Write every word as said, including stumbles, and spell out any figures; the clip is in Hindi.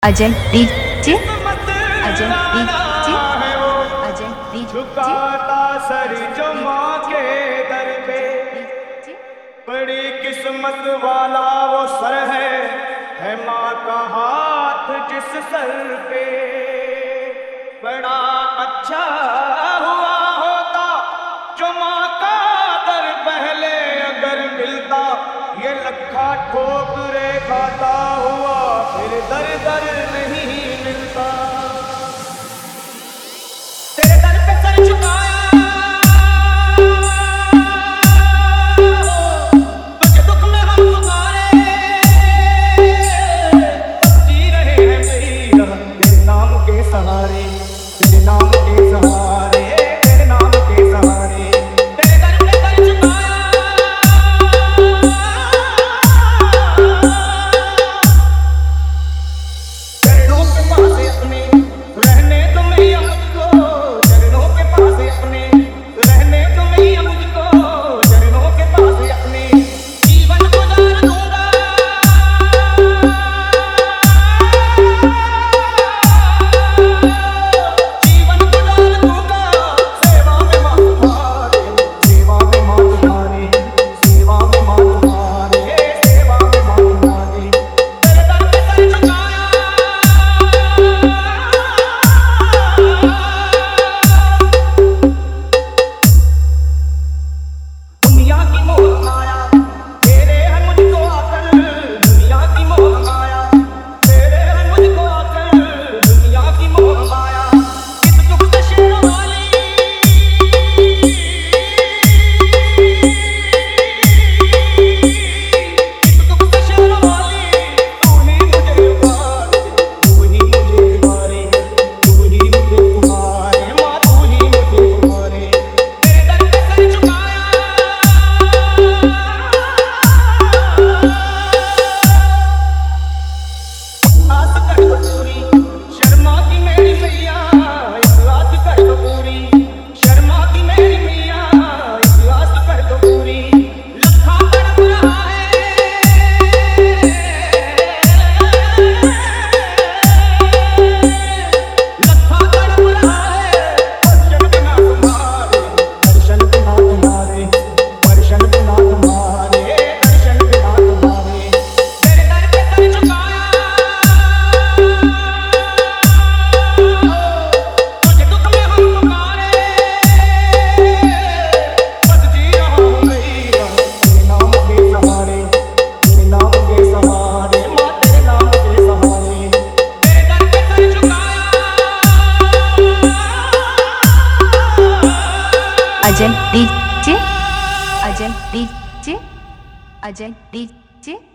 Ajay DJ Ajay DJ Ajay DJ झुकाता सर जो माँ के दर पे, बड़ी किस्मत वाला वो सर है है माँ का हाथ जिस सर पे। बड़ा अच्छा हुआ होता जो माँ का दर पहले अगर मिलता, ये लखा ठोकरे खाता हुआ फिर दर दर नहीं मिलता। तेरे दर पे सर झुकाया, तुझे दुख में हम पुकारे, जी रहे हैं मैया तेरे नाम के सहारे, तेरे नाम के सहारे, तेरे नाम के सहारे। तेरे दर पे सर झुकाया, चरणों के पास अपने रहने दो मैया मुझको, चरणों के पास अपने रहने दो मैया मुझको, चरणों के पास अपने जीवन गुजार दूंगा, जीवन गुजार दूंगा। सेवा में माँ तुम्हारे, सेवा में माँ तुम्हारे, सेवा में माँ तुम्हारे, सेवा में माँ तुम्हारे। तेरे दर पे सर झुकाया, दुनिया की मोह माया तेरे है मुझको आकर, दुनिया की मोह माया तेरे है मुझको आकर, दुनिया की मोह माया। किस दुख से शेर वाली, किस दुख से शेर वाली, तू ही मुझे उबारे, तू ही मुझे उबारे, तू ही मुझे उबारे, माँ तू ही मुझे उबारे। तेरे दर पे सर झुकाया, आस कर दो पूरी शर्मा की मेरी मैया, इस आस कर दो पूरी शर्मा की मेरी मैया, इस आस कर दो पूरी। लखा तड़प रहा है, लखा तड़प रहा है, दर्शन बिना तुम्हारे, दर्शन बिना तुम्हारे, दर्शन बिना तुम्हारे, दर्शन बिना तुम्हारे। तेरे दर पे सर झुकाया, तुझे दुख में हम पुकारे, बस जी रहा हूँ मैया तेरे नाम के सहारे, तेरे नाम के सहारे, माँ तेरे नाम के सहारे। तेरे दर पे सर झुकाया, Ajay DJ Ajay DJ Ajay DJ